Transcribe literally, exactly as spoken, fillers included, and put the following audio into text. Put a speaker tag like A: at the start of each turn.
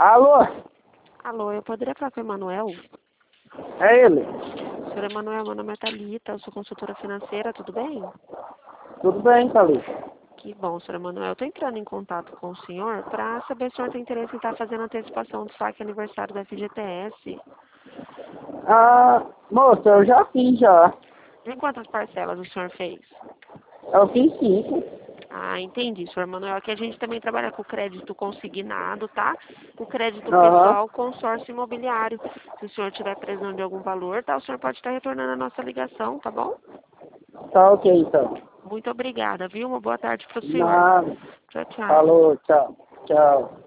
A: Alô?
B: Alô, eu poderia falar com o Emanuel?
A: É ele?
B: Senhor Emanuel, meu nome é Thalita, eu sou consultora financeira, tudo bem?
A: Tudo bem, Thalita?
B: Que bom, senhor Emanuel. Eu estou entrando em contato com o senhor para saber se o senhor tem interesse em estar fazendo antecipação do saque aniversário da F G T S.
A: Ah, moça, eu já fiz já.
B: Em quantas parcelas o senhor fez?
A: Eu fiz cinco.
B: Ah, entendi, senhor Emanuel. Aqui a gente também trabalha com crédito consignado, tá? O crédito
A: Aham.
B: pessoal, consórcio imobiliário. Se o senhor estiver precisando de algum valor, tá? O senhor pode estar retornando a nossa ligação, tá bom?
A: Tá ok, então.
B: Muito obrigada, viu? Uma boa tarde para o senhor.
A: Nada.
B: Tchau, tchau.
A: Falou, tchau. Tchau.